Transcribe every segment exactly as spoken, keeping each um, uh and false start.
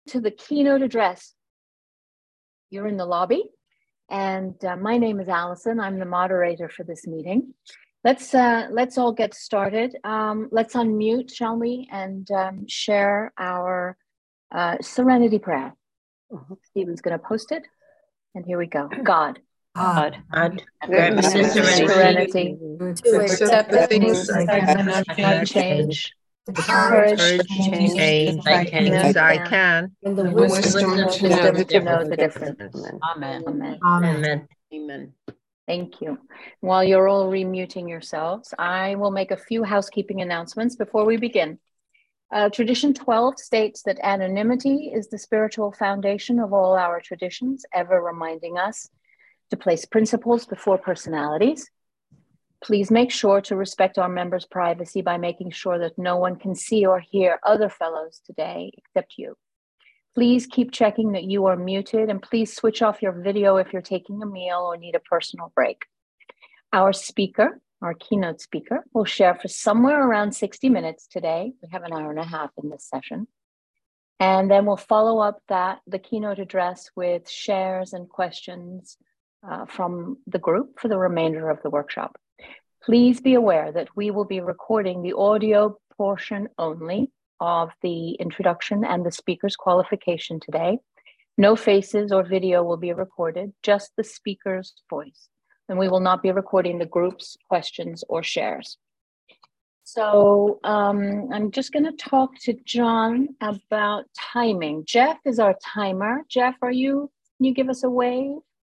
to the keynote address. You're in the lobby, and uh, my name is Allison. I'm the moderator for this meeting. Let's uh, let's all get started. Um, let's unmute, shall we, and um, share our uh, Serenity Prayer. Uh-huh. Stephen's going to post it, and here we go. God. God, God, grant me serenity, serenity to accept the things I cannot cannot change, change, the courage courage to to change change the things I can, and the and wisdom to know wisdom the to know the difference. difference. Amen. Amen. Amen. Amen. Thank you. While you're all remuting yourselves, I will make a few housekeeping announcements before we begin. Uh, Tradition twelve states that anonymity is the spiritual foundation of all our traditions, ever reminding us to place principles before personalities. Please make sure to respect our members' privacy by making sure that no one can see or hear other fellows today except you. Please keep checking that you are muted, and please switch off your video if you're taking a meal or need a personal break. Our speaker, our keynote speaker, will share for somewhere around sixty minutes today. We have an hour and a half in this session. And then we'll follow up that, the keynote address, with shares and questions uh, from the group for the remainder of the workshop. Please be aware that we will be recording the audio portion only of the introduction and the speaker's qualification today. No faces or video will be recorded, just the speaker's voice. And we will not be recording the group's questions or shares. So um, I'm just going to talk to John about timing. Jeff is our timer. Jeff, are you, can you give us a wave?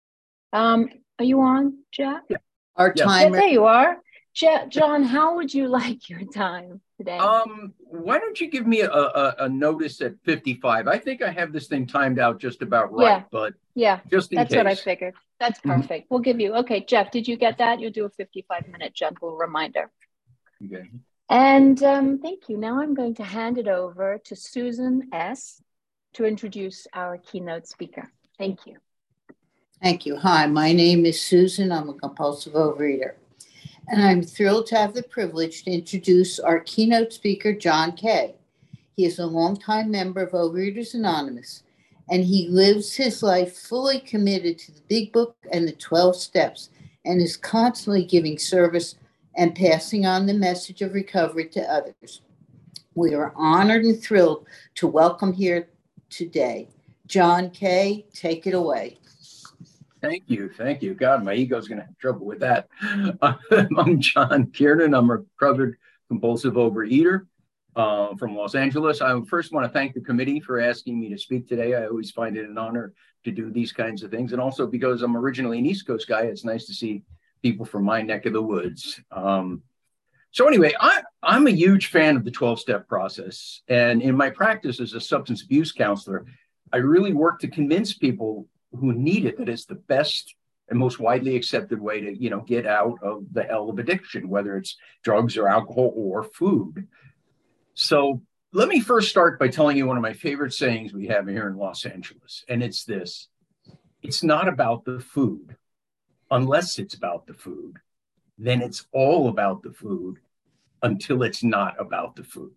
Um, are you on, Jeff? Yeah. Our Yes. timer. Yeah, there you are. Je- John, how would you like your time today? Um, why don't you give me a, a, a notice at fifty-five? I think I have this thing timed out just about right, yeah. but yeah, just in that's case. what I figured. That's perfect. Mm-hmm. We'll give you, okay, Jeff, did you get that? You'll do a fifty-five minute gentle reminder. Okay. And um, thank you. Now I'm going to hand it over to Susan S. to introduce our keynote speaker. Thank you. Thank you. Hi, my name is Susan. I'm a compulsive overeater. And I'm thrilled to have the privilege to introduce our keynote speaker, John Kay. He is a longtime member of Overeaters Anonymous, and he lives his life fully committed to the Big Book and the twelve steps, and is constantly giving service and passing on the message of recovery to others. We are honored and thrilled to welcome here today. John Kay, take it away. Thank you. Thank you. God, my ego's going to have trouble with that. I'm John Kiernan. I'm a recovered compulsive overeater uh, from Los Angeles. I first want to thank the committee for asking me to speak today. I always find it an honor to do these kinds of things. And also because I'm originally an East Coast guy, it's nice to see people from my neck of the woods. Um, so anyway, I, I'm a huge fan of the twelve-step process. And in my practice as a substance abuse counselor, I really work to convince people who need it that it's the best and most widely accepted way to, you know, get out of the hell of addiction, whether it's drugs or alcohol or food. So let me first start by telling you one of my favorite sayings we have here in Los Angeles. And it's this: it's not about the food. Unless it's about the food, then it's all about the food until it's not about the food.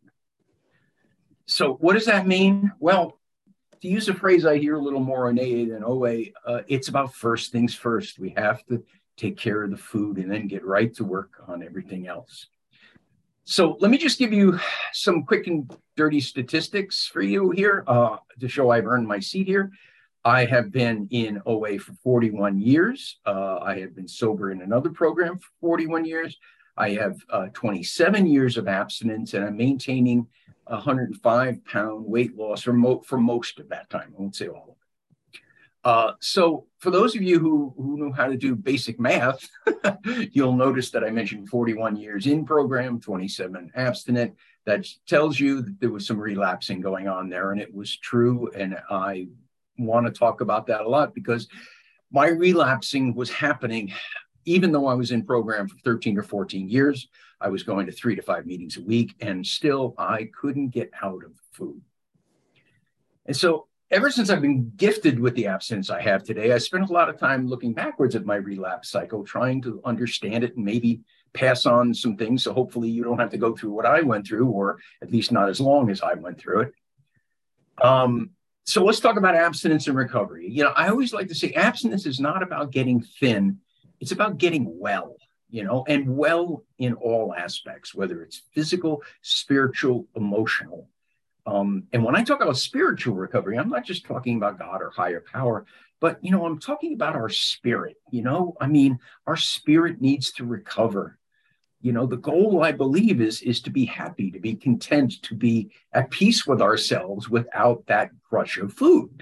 So what does that mean? Well, to use a phrase I hear a little more in A A than O A, uh, it's about first things first. We have to take care of the food and then get right to work on everything else. So let me just give you some quick and dirty statistics for you here uh, to show I've earned my seat here. I have been in O A for forty-one years. Uh, I have been sober in another program for forty-one years. I have uh, twenty-seven years of abstinence, and I'm maintaining one hundred five pound weight loss for, mo- for most of that time. I won't say all of it. Uh, so for those of you who, who know how to do basic math, you'll notice that I mentioned forty-one years in program, twenty-seven abstinent. That tells you that there was some relapsing going on there, and it was true. And I want to talk about that a lot because my relapsing was happening even though I was in program for thirteen or fourteen years. I was going to three to five meetings a week, and still I couldn't get out of food. And so ever since I've been gifted with the abstinence I have today, I spent a lot of time looking backwards at my relapse cycle, trying to understand it and maybe pass on some things. So hopefully you don't have to go through what I went through, or at least not as long as I went through it. Um, So let's talk about abstinence and recovery. You know, I always like to say abstinence is not about getting thin. It's about getting well, you know, and well in all aspects, whether it's physical, spiritual, emotional. Um, and when I talk about spiritual recovery, I'm not just talking about God or higher power, but, you know, I'm talking about our spirit, you know, I mean, our spirit needs to recover. You know, the goal, I believe, is, is to be happy, to be content, to be at peace with ourselves without that crush of food.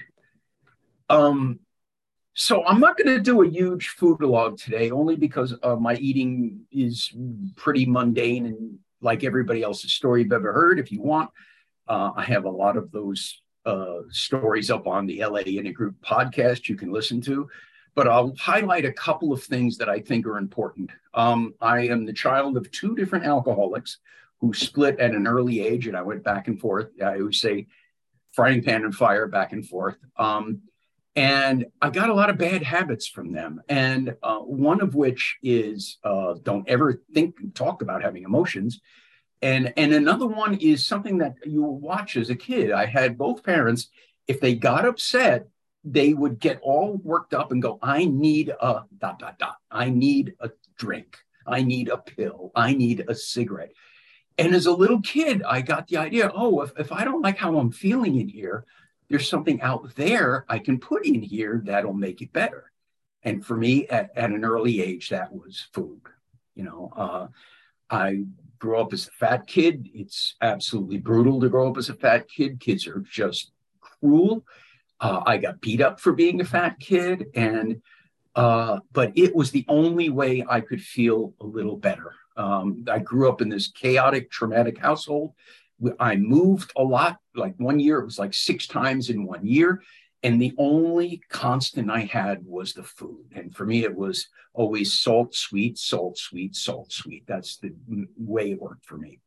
Um, so I'm not going to do a huge foodalog today, only because uh, my eating is pretty mundane and like everybody else's story you've ever heard. If you want, uh, I have a lot of those uh, stories up on the L A In a Group podcast you can listen to. But I'll highlight a couple of things that I think are important. Um, I am the child of two different alcoholics who split at an early age, and I went back and forth. I always say frying pan and fire, back and forth. Um, and I got a lot of bad habits from them. And uh, one of which is uh, don't ever think and talk about having emotions. And, and another one is something that you watch as a kid. I had both parents, if they got upset, they would get all worked up and go, I need a dot, dot, dot. I need a drink. I need a pill. I need a cigarette. And as a little kid, I got the idea, oh, if, if I don't like how I'm feeling in here, there's something out there I can put in here that'll make it better. And for me, at, at an early age, that was food. You know, uh, I grew up as a fat kid. It's absolutely brutal to grow up as a fat kid. Kids are just cruel. Uh, I got beat up for being a fat kid, and uh, but it was the only way I could feel a little better. Um, I grew up in this chaotic, traumatic household. I moved a lot. Like one year, it was like six times in one year. And the only constant I had was the food. And for me, it was always salt, sweet, salt, sweet, salt, sweet. That's the way it worked for me.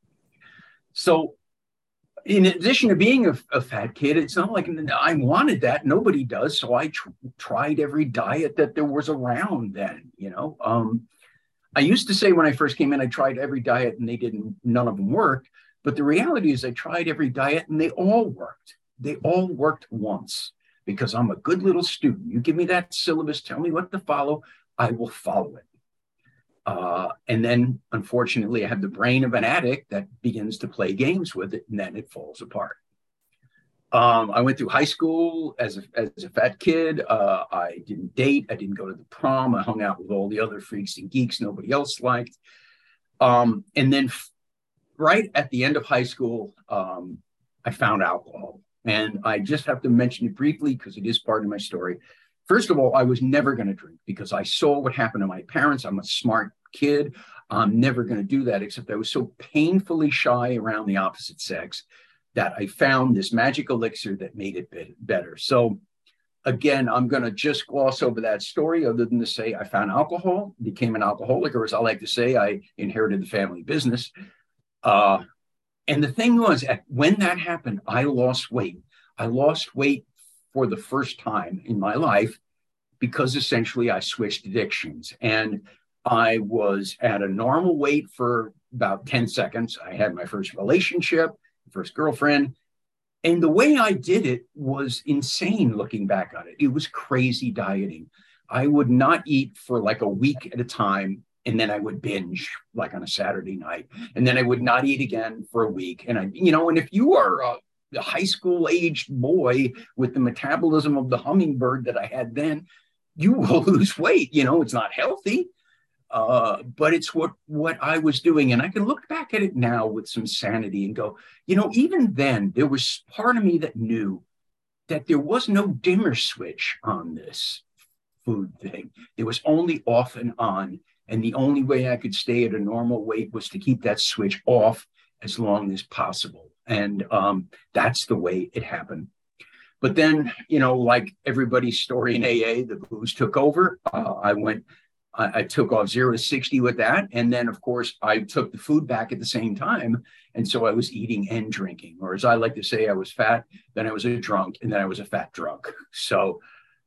So in addition to being a, a fat kid, it's not like I wanted that. Nobody does. So I tr- tried every diet that there was around then, you know. Um, I used to say when I first came in, I tried every diet and they didn't, none of them worked. But the reality is I tried every diet and they all worked. They all worked once because I'm a good little student. You give me that syllabus, tell me what to follow, I will follow it. Uh, and then, unfortunately, I have the brain of an addict that begins to play games with it, and then it falls apart. Um, I went through high school as a, as a fat kid. Uh, I didn't date. I didn't go to the prom. I hung out with all the other freaks and geeks nobody else liked. Um, and then f- right at the end of high school, um, I found alcohol. And I just have to mention it briefly because it is part of my story. First of all, I was never going to drink because I saw what happened to my parents. I'm a smart kid. I'm never going to do that, except I was so painfully shy around the opposite sex that I found this magic elixir that made it be- better. So again, I'm going to just gloss over that story other than to say I found alcohol, became an alcoholic, or as I like to say, I inherited the family business. Uh, and the thing was, at, when that happened, I lost weight. I lost weight for the first time in my life because essentially I switched addictions. And I was at a normal weight for about ten seconds. I had my first relationship, first girlfriend. And the way I did it was insane looking back on it. It was crazy dieting. I would not eat for like a week at a time. And then I would binge like on a Saturday night. And then I would not eat again for a week. And I, you know, and if you are a, a high school aged boy with the metabolism of the hummingbird that I had then, you will lose weight. You know, it's not healthy. Uh, but it's what, what I was doing. And I can look back at it now with some sanity and go, you know, even then there was part of me that knew that there was no dimmer switch on this food thing. There was only off and on. And the only way I could stay at a normal weight was to keep that switch off as long as possible. And um, that's the way it happened. But then, you know, like everybody's story in A A, the booze took over. Uh, I went I took off zero to sixty with that. And then, of course, I took the food back at the same time. And so I was eating and drinking, or as I like to say, I was fat, then I was a drunk, and then I was a fat drunk. So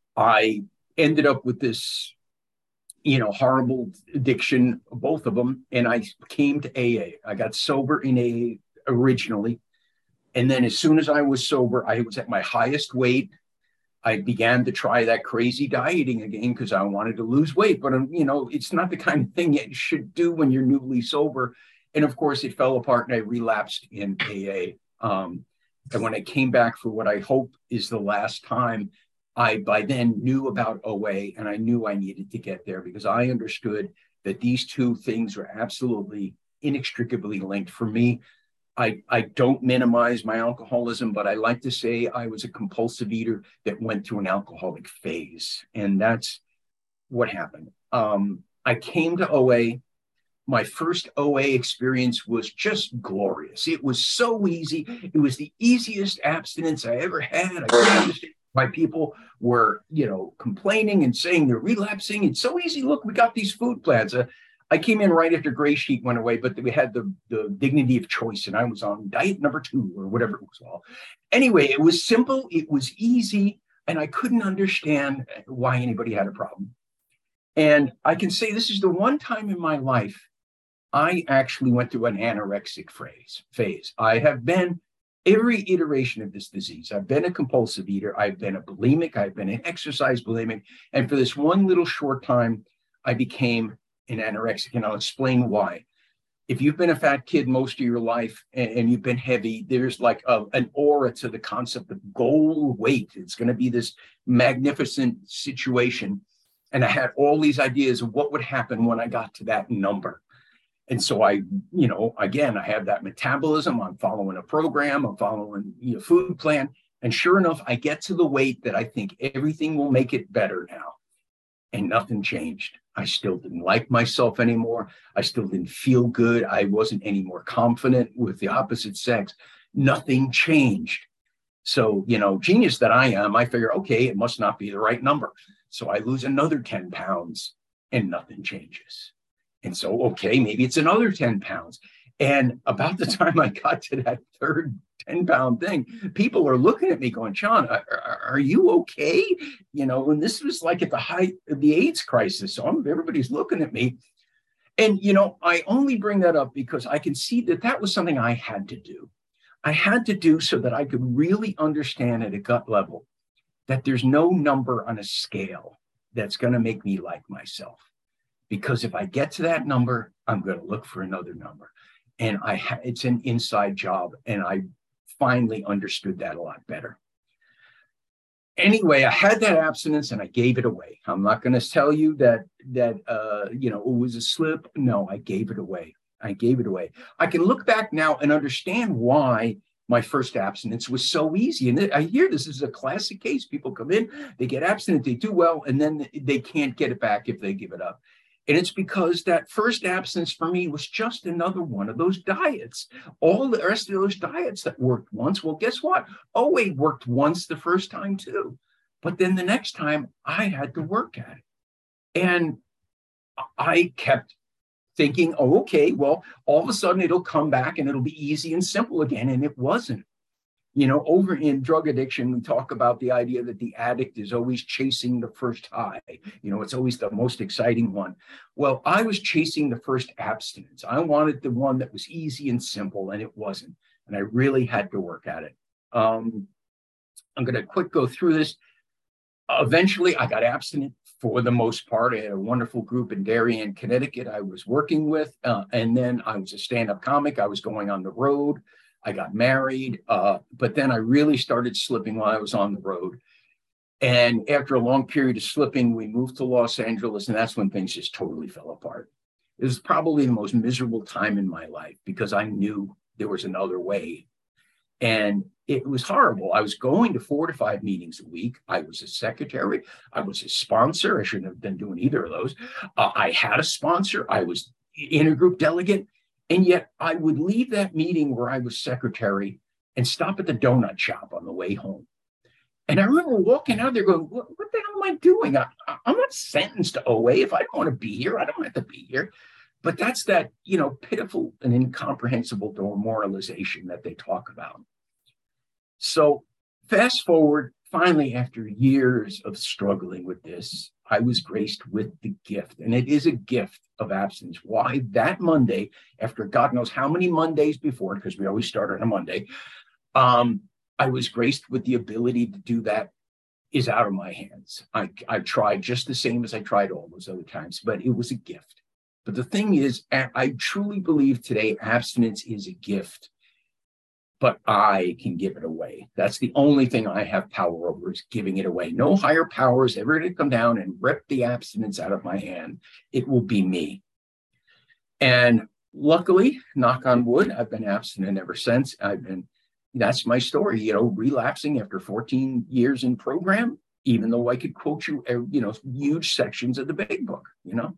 I ended up with this, you know, horrible addiction, both of them. And I came to A A. I got sober in A A originally. And then as soon as I was sober, I was at my highest weight. I began to try that crazy dieting again because I wanted to lose weight. But, um, you know, it's not the kind of thing you should do when you're newly sober. And of course, it fell apart and I relapsed in A A. Um, and when I came back for what I hope is the last time, I by then knew about O A and I knew I needed to get there because I understood that these two things were absolutely inextricably linked. For me, I, I don't minimize my alcoholism, but I like to say I was a compulsive eater that went through an alcoholic phase. And that's what happened. Um, I came to O A. My first O A experience was just glorious. It was so easy. It was the easiest abstinence I ever had. I couldn't understand why people were, you know, complaining and saying they're relapsing. It's so easy. Look, we got these food plans. Uh, I came in right after Gray Sheet went away, but we had the, the dignity of choice, and I was on diet number two or whatever it was all. Anyway, it was simple. It was easy, and I couldn't understand why anybody had a problem. And I can say this is the one time in my life I actually went through an anorexic phase. phase. I have been every iteration of this disease. I've been a compulsive eater. I've been a bulimic. I've been an exercise bulimic. And for this one little short time, I became an anorexic. And I'll explain why. If you've been a fat kid most of your life and, and you've been heavy, there's like a, an aura to the concept of goal weight. It's going to be this magnificent situation. And I had all these ideas of what would happen when I got to that number. And so I, you know, again, I have that metabolism. I'm following a program. I'm following a you know, food plan. And sure enough, I get to the weight that I think everything will make it better now. And nothing changed. I still didn't like myself anymore. I still didn't feel good. I wasn't any more confident with the opposite sex. Nothing changed. So, you know, genius that I am, I figure, okay, it must not be the right number. So I lose another ten pounds and nothing changes. And so, okay, maybe it's another ten pounds. And about the time I got to that third ten pound thing, people are looking at me going, John, are, are you okay? You know, and this was like at the height of the AIDS crisis. So I'm, everybody's looking at me. And, you know, I only bring that up because I can see that that was something I had to do. I had to do so that I could really understand at a gut level that there's no number on a scale that's going to make me like myself. Because if I get to that number, I'm going to look for another number. And I ha- it's an inside job. And I finally understood that a lot better. Anyway, I had that abstinence and I gave it away. I'm not going to tell you that, that uh, you know, it was a slip. No, I gave it away. I gave it away. I can look back now and understand why my first abstinence was so easy. And I hear this is a classic case. People come in, they get abstinent, they do well, and then they can't get it back if they give it up. And it's because that first abstinence for me was just another one of those diets. All the rest of those diets that worked once, well, guess what? O A worked once the first time too. But then the next time I had to work at it. And I kept thinking, oh, okay, well, all of a sudden it'll come back and it'll be easy and simple again. And it wasn't. You know, over in drug addiction, we talk about the idea that the addict is always chasing the first high. You know, it's always the most exciting one. Well, I was chasing the first abstinence. I wanted the one that was easy and simple, and it wasn't. And I really had to work at it. Um, I'm going to quick go through this. Eventually, I got abstinent for the most part. I had a wonderful group in Darien, Connecticut I was working with. Uh, and then I was a stand-up comic. I was going on the road. I got married, uh, but then I really started slipping while I was on the road. And after a long period of slipping, we moved to Los Angeles, and that's when things just totally fell apart. It was probably the most miserable time in my life because I knew there was another way. And it was horrible. I was going to four to five meetings a week. I was a secretary. I was a sponsor. I shouldn't have been doing either of those. Uh, I had a sponsor. I was intergroup delegate. And yet I would leave that meeting where I was secretary and stop at the donut shop on the way home. And I remember walking out there going, what, what the hell am I doing? I, I'm not sentenced to O A. If I don't want to be here, I don't have to be here. But that's that, you know, pitiful and incomprehensible demoralization that they talk about. So fast forward, finally, after years of struggling with this, I was graced with the gift, and it is a gift of abstinence. Why? That Monday, after God knows how many Mondays before, because we always start on a Monday, Um, I was graced with the ability to do that is out of my hands. I, I tried just the same as I tried all those other times, but it was a gift. But the thing is, I truly believe today abstinence is a gift, but I can give it away. That's the only thing I have power over, is giving it away. No higher power is ever going to come down and rip the abstinence out of my hand. It will be me. And luckily, knock on wood, I've been abstinent ever since. I've been, that's my story, you know, relapsing after fourteen years in program, even though I could quote you, you know, huge sections of the big book, you know.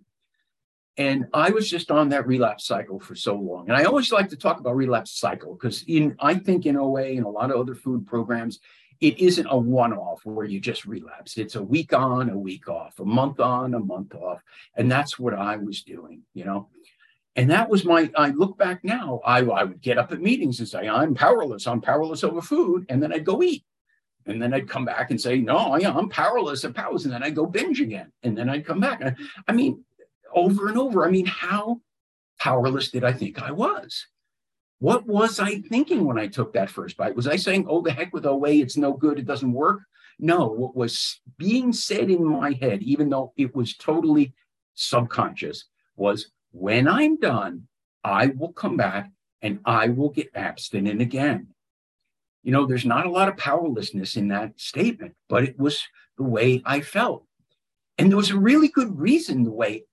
And I was just on that relapse cycle for so long. And I always like to talk about relapse cycle because in I think in O A and a lot of other food programs, it isn't a one-off where you just relapse. It's a week on, a week off, a month on, a month off. And that's what I was doing, you know. And that was my, I look back now, I, I would get up at meetings and say, I'm powerless, I'm powerless over food. And then I'd go eat. And then I'd come back and say, no, yeah, I'm powerless at powers. And then I'd go binge again. And then I'd come back. I, I mean, over and over. I mean, how powerless did I think I was? What was I thinking when I took that first bite? Was I saying, oh, the heck with O A, it's no good, it doesn't work? No, what was being said in my head, even though it was totally subconscious, was when I'm done, I will come back and I will get abstinent again. You know, there's not a lot of powerlessness in that statement, but it was the way I felt. And there was a really good reason the way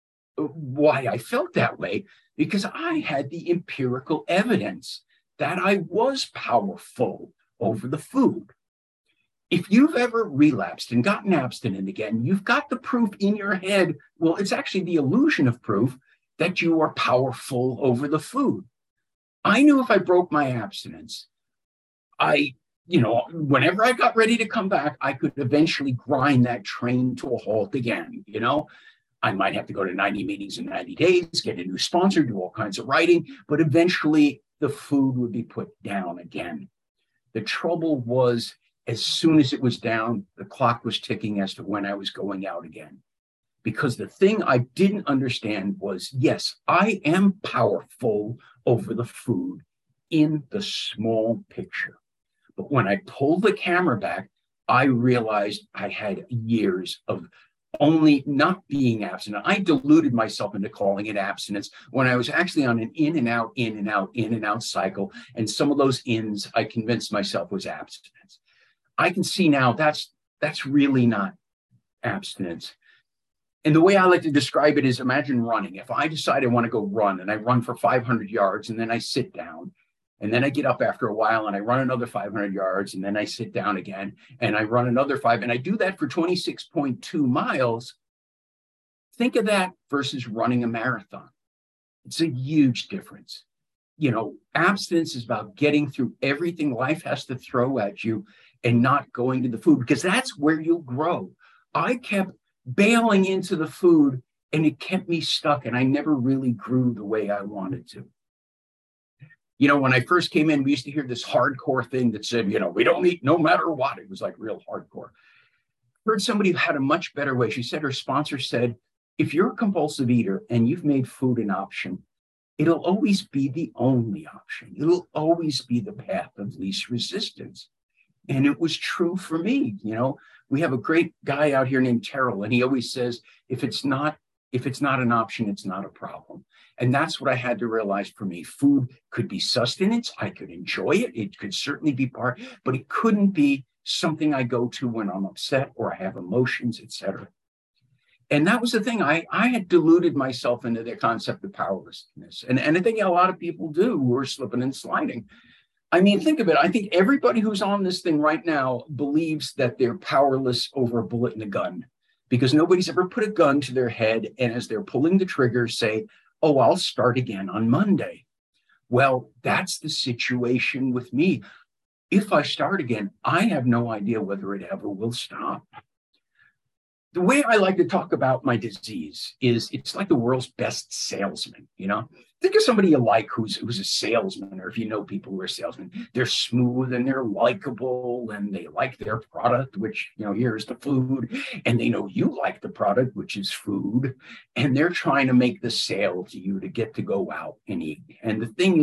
why I felt that way, because I had the empirical evidence that I was powerful over the food. If you've ever relapsed and gotten abstinent again, you've got the proof in your head. Well, it's actually the illusion of proof that you are powerful over the food. I knew if I broke my abstinence, I, you know, whenever I got ready to come back, I could eventually grind that train to a halt again, you know. I might have to go to ninety meetings in ninety days, get a new sponsor, do all kinds of writing, but eventually the food would be put down again. The trouble was, as soon as it was down, the clock was ticking as to when I was going out again. Because the thing I didn't understand was, yes, I am powerful over the food in the small picture. But when I pulled the camera back, I realized I had years of only not being abstinent. I deluded myself into calling it abstinence when I was actually on an in and out, in and out, in and out cycle. And some of those ins I convinced myself was abstinence. I can see now that's that's really not abstinence. And the way I like to describe it is, imagine running. If I decide I want to go run and I run for five hundred yards and then I sit down, and then I get up after a while and I run another five hundred yards and then I sit down again and I run another five, and I do that for twenty-six point two miles. Think of that versus running a marathon. It's a huge difference. You know, abstinence is about getting through everything life has to throw at you and not going to the food, because that's where you'll grow. I kept bailing into the food and it kept me stuck, and I never really grew the way I wanted to. You know, when I first came in, we used to hear this hardcore thing that said, you know, we don't eat no matter what. It was like real hardcore. I heard somebody who had a much better way. She said her sponsor said, if you're a compulsive eater and you've made food an option, it'll always be the only option. It'll always be the path of least resistance. And it was true for me. You know, we have a great guy out here named Terrell, and he always says, if it's not, if it's not an option, it's not a problem. And that's what I had to realize for me. Food could be sustenance. I could enjoy it. It could certainly be part, but it couldn't be something I go to when I'm upset or I have emotions, et cetera. And that was the thing. I, I had deluded myself into the concept of powerlessness. And, and I think a lot of people do who are slipping and sliding. I mean, think of it. I think everybody who's on this thing right now believes that they're powerless over a bullet in a gun, because nobody's ever put a gun to their head and as they're pulling the trigger say, oh, I'll start again on Monday. Well, that's the situation with me. If I start again, I have no idea whether it ever will stop. The way I like to talk about my disease is it's like the world's best salesman, you know? Think of somebody you like who's, who's a salesman, or if you know people who are salesmen, they're smooth and they're likable and they like their product, which, you know, here's the food, and they know you like the product, which is food, and they're trying to make the sale to you to get to go out and eat. And the thing is,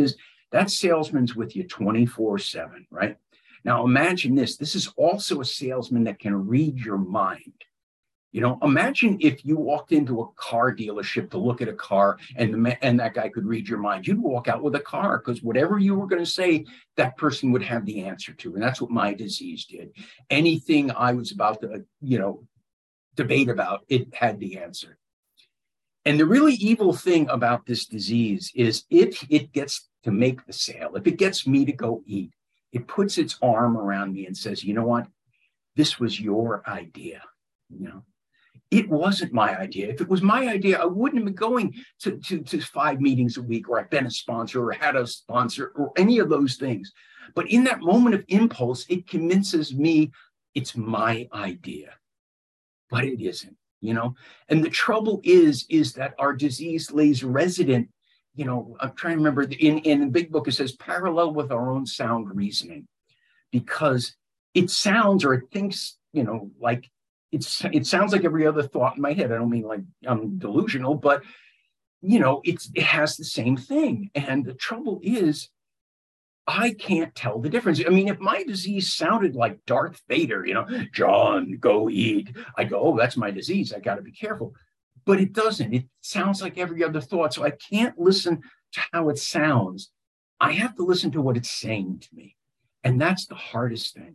That salesman's with you twenty-four seven, right? Now imagine this. This is also a salesman that can read your mind. You know, imagine if you walked into a car dealership to look at a car and the and that guy could read your mind. You'd walk out with a car because whatever you were going to say, that person would have the answer to. And that's what my disease did. Anything I was about to, you know, debate about, it had the answer. And the really evil thing about this disease is if it gets to make the sale, if it gets me to go eat, it puts its arm around me and says, you know what, this was your idea, you know. It wasn't my idea. If it was my idea, I wouldn't have been going to, to, to five meetings a week, or I've been a sponsor or had a sponsor or any of those things. But in that moment of impulse, it convinces me it's my idea, but it isn't, you know. And the trouble is, is that our disease lays resident, you know, I'm trying to remember, in, in the big book, it says parallel with our own sound reasoning, because it sounds or it thinks, you know, like, It's, it sounds like every other thought in my head. I don't mean like I'm delusional, but, you know, it's, it has the same thing. And the trouble is, I can't tell the difference. I mean, if my disease sounded like Darth Vader, you know, John, go eat, I go, oh, that's my disease. I got to be careful. But it doesn't. It sounds like every other thought. So I can't listen to how it sounds. I have to listen to what it's saying to me. And that's the hardest thing.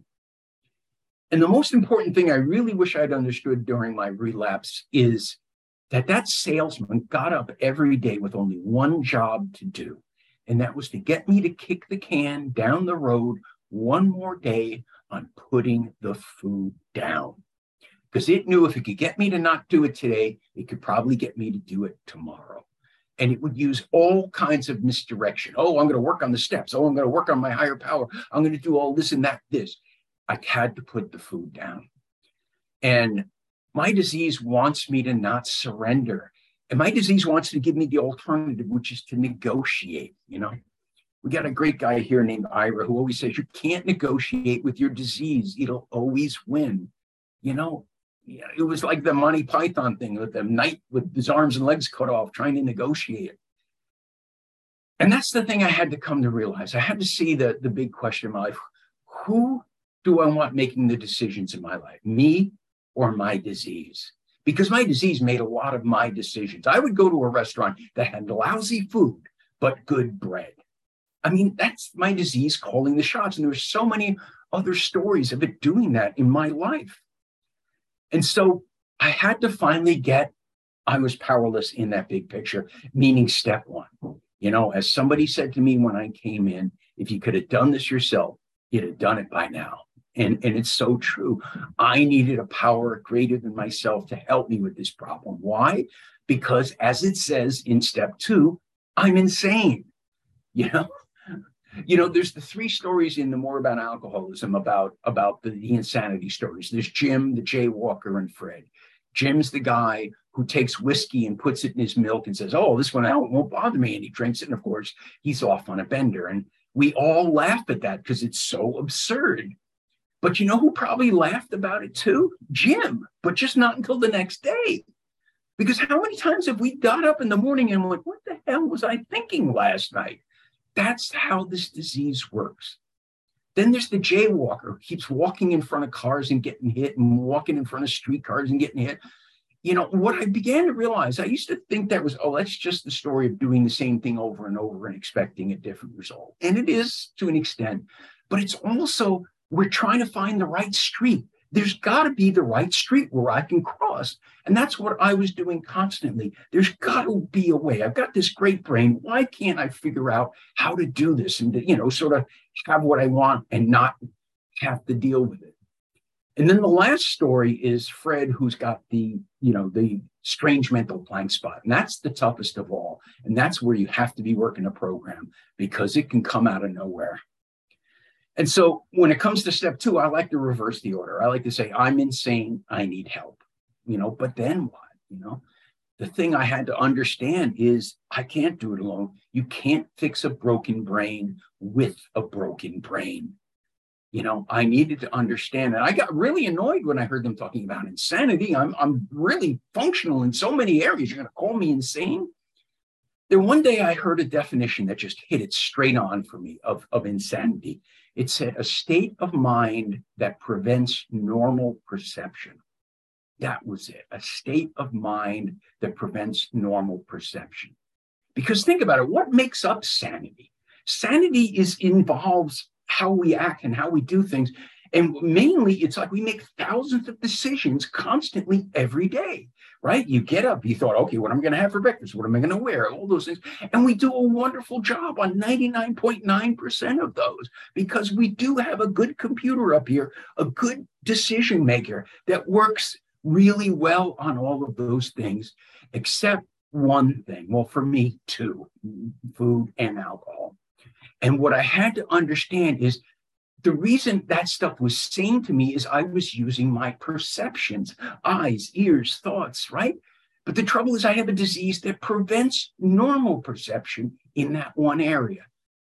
And the most important thing I really wish I'd understood during my relapse is that that salesman got up every day with only one job to do. And that was to get me to kick the can down the road one more day on putting the food down. Because it knew if it could get me to not do it today, it could probably get me to do it tomorrow. And it would use all kinds of misdirection. Oh, I'm going to work on the steps. Oh, I'm going to work on my higher power. I'm going to do all this and that, this. I had to put the food down. And my disease wants me to not surrender. And my disease wants to give me the alternative, which is to negotiate. You know, we got a great guy here named Ira who always says, you can't negotiate with your disease. It'll always win. You know, it was like the Monty Python thing with the knight with his arms and legs cut off, trying to negotiate. And that's the thing I had to come to realize. I had to see the, the big question in my life. Who do I want making the decisions in my life, me or my disease? Because my disease made a lot of my decisions. I would go to a restaurant that had lousy food, but good bread. I mean, that's my disease calling the shots. And there were so many other stories of it doing that in my life. And so I had to finally get, I was powerless in that big picture, meaning step one. You know, as somebody said to me when I came in, if you could have done this yourself, you'd have done it by now. And, and it's so true. I needed a power greater than myself to help me with this problem. Why? Because as it says in step two, I'm insane. You know, you know, there's the three stories in the More About Alcoholism about, about the, the insanity stories. There's Jim, the jaywalker, and Fred. Jim's the guy who takes whiskey and puts it in his milk and says, oh, this one out won't bother me. And he drinks it. And of course, he's off on a bender. And we all laugh at that because it's so absurd. But you know who probably laughed about it too? Jim, but just not until the next day. Because how many times have we got up in the morning and went, what the hell was I thinking last night? That's how this disease works. Then there's the jaywalker who keeps walking in front of cars and getting hit and walking in front of streetcars and getting hit. You know, what I began to realize, I used to think that was, oh, that's just the story of doing the same thing over and over and expecting a different result. And it is to an extent, but it's also, we're trying to find the right street. There's got to be the right street where I can cross. And that's what I was doing constantly. There's got to be a way. I've got this great brain. Why can't I figure out how to do this and, to, you know, sort of have what I want and not have to deal with it? And then the last story is Fred, who's got the, you know, the strange mental blank spot. And that's the toughest of all. And that's where you have to be working a program because it can come out of nowhere. And so when it comes to step two, I like to reverse the order. I like to say, I'm insane. I need help, you know, but then what? You know, the thing I had to understand is I can't do it alone. You can't fix a broken brain with a broken brain. You know, I needed to understand that. I got really annoyed when I heard them talking about insanity. I'm, I'm really functional in so many areas. You're going to call me insane? Then one day I heard a definition that just hit it straight on for me of, of insanity. It said a state of mind that prevents normal perception. That was it, a state of mind that prevents normal perception. Because think about it, what makes up sanity? Sanity is involves how we act and how we do things. And mainly, it's like we make thousands of decisions constantly every day, right? You get up, you thought, okay, what am I going to have for breakfast? What am I going to wear? All those things. And we do a wonderful job on ninety-nine point nine percent of those because we do have a good computer up here, a good decision maker that works really well on all of those things, except one thing. Well, for me, two, food and alcohol. And what I had to understand is the reason that stuff was saying to me is I was using my perceptions, eyes, ears, thoughts, right? But the trouble is I have a disease that prevents normal perception in that one area.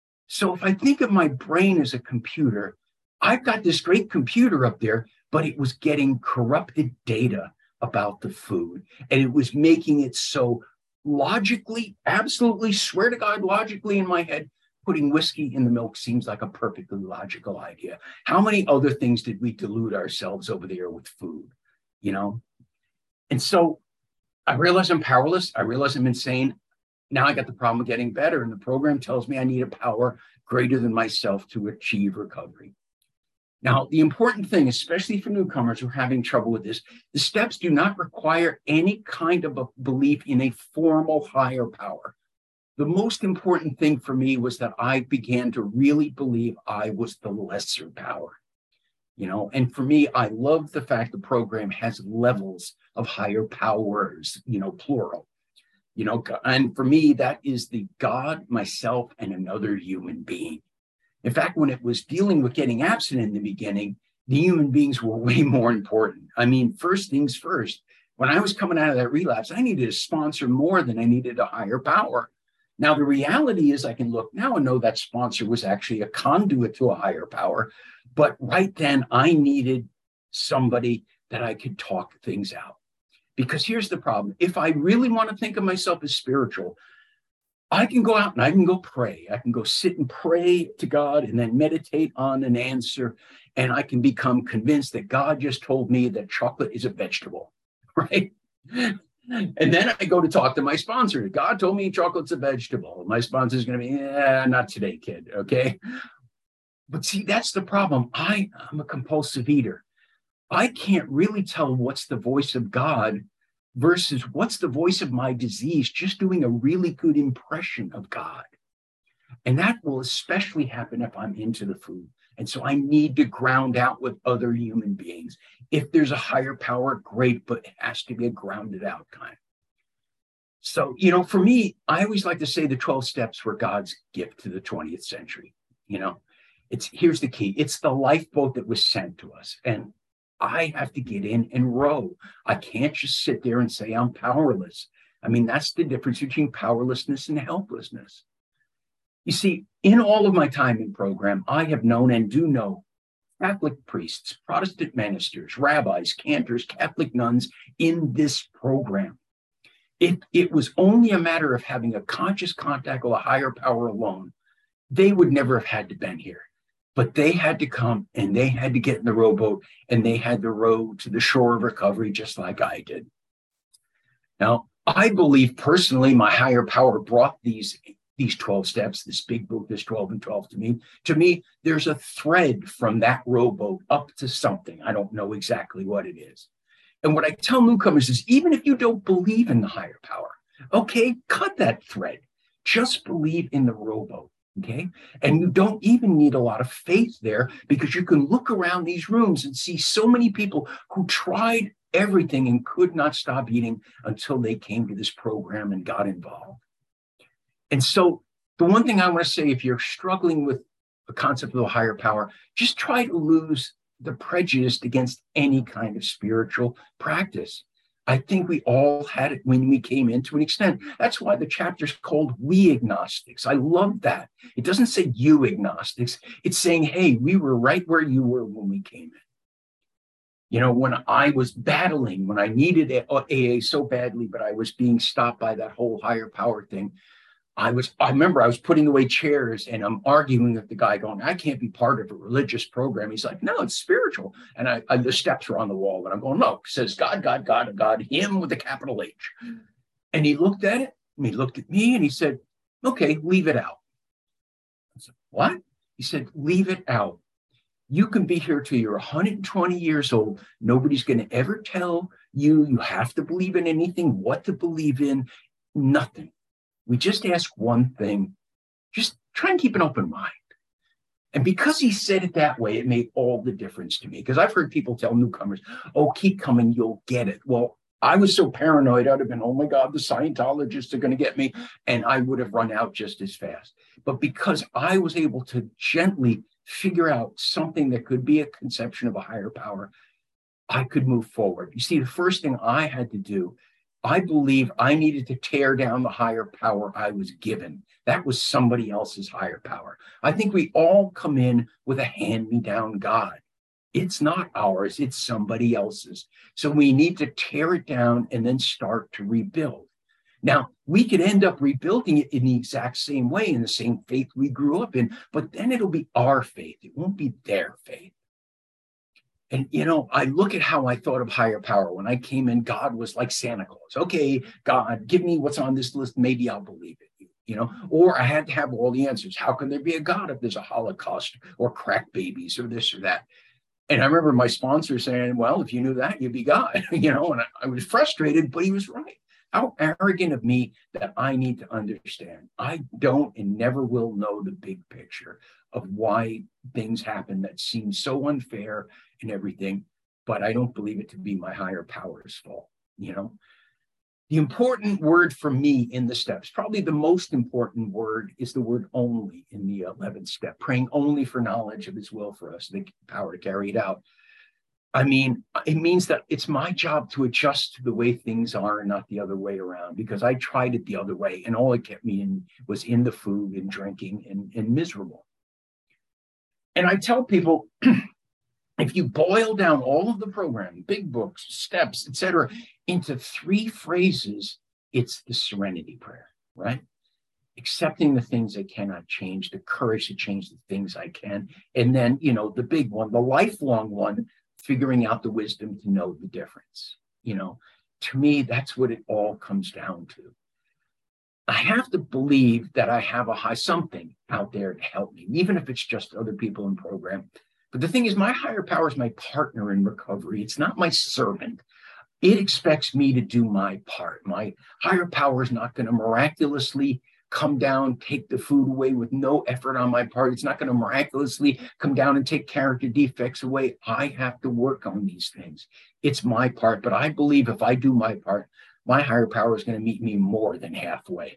So if I think of my brain as a computer, I've got this great computer up there, but it was getting corrupted data about the food. And it was making it so logically, absolutely, swear to God, logically in my head, putting whiskey in the milk seems like a perfectly logical idea. How many other things did we delude ourselves over there with food, you know? And so I realize I'm powerless. I realize I'm insane. Now I got the problem of getting better. And the program tells me I need a power greater than myself to achieve recovery. Now, the important thing, especially for newcomers who are having trouble with this, the steps do not require any kind of a belief in a formal higher power. The most important thing for me was that I began to really believe I was the lesser power, you know, and for me, I love the fact the program has levels of higher powers, you know, plural, you know, and for me, that is the God, myself, and another human being. In fact, when it was dealing with getting abstinent in the beginning, the human beings were way more important. I mean, first things first, when I was coming out of that relapse, I needed a sponsor more than I needed a higher power. Now, the reality is I can look now and know that sponsor was actually a conduit to a higher power. But right then I needed somebody that I could talk things out. Because here's the problem. If I really want to think of myself as spiritual, I can go out and I can go pray. I can go sit and pray to God and then meditate on an answer. And I can become convinced that God just told me that chocolate is a vegetable, right? And then I go to talk to my sponsor. God told me chocolate's a vegetable. My sponsor is going to be, yeah, not today, kid. Okay. But see, that's the problem. I, I'm a compulsive eater. I can't really tell what's the voice of God versus what's the voice of my disease, just doing a really good impression of God. And that will especially happen if I'm into the food. And so I need to ground out with other human beings. If there's a higher power, great, but it has to be a grounded out kind. So, you know, for me, I always like to say the twelve steps were God's gift to the twentieth century. You know, it's here's the key. It's the lifeboat that was sent to us. And I have to get in and row. I can't just sit there and say I'm powerless. I mean, that's the difference between powerlessness and helplessness. You see, in all of my time in program, I have known and do know Catholic priests, Protestant ministers, rabbis, cantors, Catholic nuns in this program. It, it was only a matter of having a conscious contact with a higher power alone. They would never have had to been here, but they had to come and they had to get in the rowboat and they had to row to the shore of recovery just like I did. Now, I believe personally my higher power brought these These twelve steps, this big book, this twelve and twelve to me. To me, there's a thread from that rowboat up to something. I don't know exactly what it is. And what I tell newcomers is, even if you don't believe in the higher power, okay, cut that thread. Just believe in the rowboat, okay? And you don't even need a lot of faith there because you can look around these rooms and see so many people who tried everything and could not stop eating until they came to this program and got involved. And so the one thing I want to say, if you're struggling with the concept of a higher power, just try to lose the prejudice against any kind of spiritual practice. I think we all had it when we came in to an extent. That's why the chapter's called We Agnostics. I love that. It doesn't say you agnostics. It's saying, hey, we were right where you were when we came in. You know, when I was battling, when I needed A A so badly, but I was being stopped by that whole higher power thing, I was, I remember I was putting away chairs and I'm arguing with the guy going, I can't be part of a religious program. He's like, no, it's spiritual. And I, I the steps were on the wall and I'm going, no, it says God, God, God, God, him with a capital H. And he looked at it and he looked at me and he said, okay, leave it out. I said, what? He said, leave it out. You can be here till you're one hundred twenty years old. Nobody's going to ever tell you you have to believe in anything, what to believe in, nothing. We just ask one thing, just try and keep an open mind. And because he said it that way, it made all the difference to me. Because I've heard people tell newcomers, oh, keep coming, you'll get it. Well, I was so paranoid, I'd have been, oh my God, the Scientologists are going to get me. And I would have run out just as fast. But because I was able to gently figure out something that could be a conception of a higher power, I could move forward. You see, the first thing I had to do, I believe I needed to tear down the higher power I was given. That was somebody else's higher power. I think we all come in with a hand-me-down God. It's not ours, it's somebody else's. So we need to tear it down and then start to rebuild. Now, we could end up rebuilding it in the exact same way, in the same faith we grew up in, but then it'll be our faith. It won't be their faith. And, you know, I look at how I thought of higher power. When I came in, God was like Santa Claus. Okay, God, give me what's on this list. Maybe I'll believe it, you know, or I had to have all the answers. How can there be a God if there's a Holocaust or crack babies or this or that? And I remember my sponsor saying, well, if you knew that, you'd be God, you know, and I, I was frustrated, but he was right. How arrogant of me that I need to understand. I don't and never will know the big picture of why things happen that seem so unfair and everything, but I don't believe it to be my higher power's fault, you know? The important word for me in the steps, probably the most important word, is the word only in the eleventh step, praying only for knowledge of his will for us, the power to carry it out. I mean, it means that it's my job to adjust to the way things are and not the other way around, because I tried it the other way and all it kept me in was in the food and drinking and, and miserable. And I tell people, if you boil down all of the program, big books, steps, et cetera, into three phrases, it's the serenity prayer, right? Accepting the things I cannot change, the courage to change the things I can. And then, you know, the big one, the lifelong one, figuring out the wisdom to know the difference. You know, to me, that's what it all comes down to. I have to believe that I have a high something out there to help me, even if it's just other people in program. But the thing is, my higher power is my partner in recovery. It's not my servant. It expects me to do my part. My higher power is not going to miraculously come down, take the food away with no effort on my part. It's not going to miraculously come down and take character defects away. I have to work on these things. It's my part, but I believe if I do my part, my higher power is going to meet me more than halfway.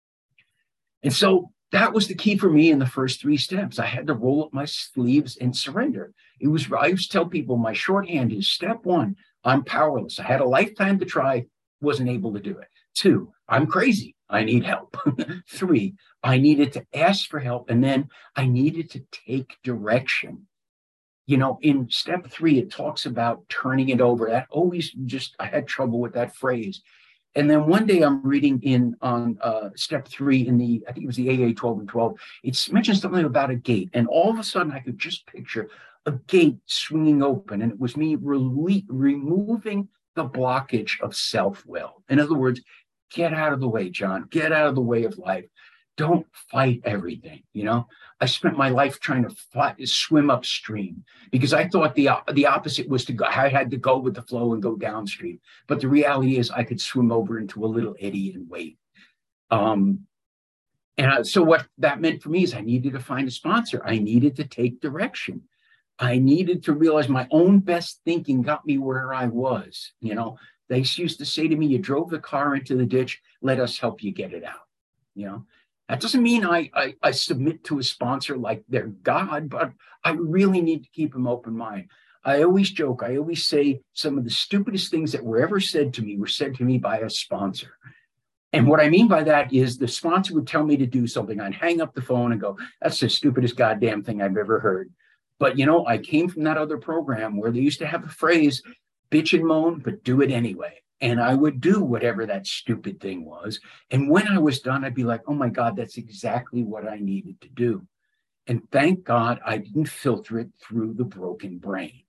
And so that was the key for me in the first three steps. I had to roll up my sleeves and surrender. It was, I used to tell people my shorthand is step one, I'm powerless. I had a lifetime to try, wasn't able to do it. Two, I'm crazy. I need help. Three, I needed to ask for help. And then I needed to take direction. You know, in step three, it talks about turning it over. That always just, I had trouble with that phrase. And then one day I'm reading in on uh, step three in the, I think it was the A A twelve and twelve, it mentions something about a gate. And all of a sudden I could just picture a gate swinging open. And it was me re- removing the blockage of self-will. In other words, get out of the way, John. Get out of the way of life. Don't fight everything. You know, I spent my life trying to fight, swim upstream because I thought the the opposite was to go. I had to go with the flow and go downstream. But the reality is, I could swim over into a little eddy and wait. Um, and I, so what that meant for me is I needed to find a sponsor. I needed to take direction. I needed to realize my own best thinking got me where I was. You know, they used to say to me, "You drove the car into the ditch. Let us help you get it out." You know. That doesn't mean I, I, I submit to a sponsor like they're God, but I really need to keep an open mind. I always joke, I always say some of the stupidest things that were ever said to me were said to me by a sponsor. And what I mean by that is the sponsor would tell me to do something. I'd hang up the phone and go, that's the stupidest goddamn thing I've ever heard. But, you know, I came from that other program where they used to have a phrase, bitch and moan, but do it anyway. And I would do whatever that stupid thing was. And when I was done, I'd be like, oh my God, that's exactly what I needed to do. And thank God I didn't filter it through the broken brain.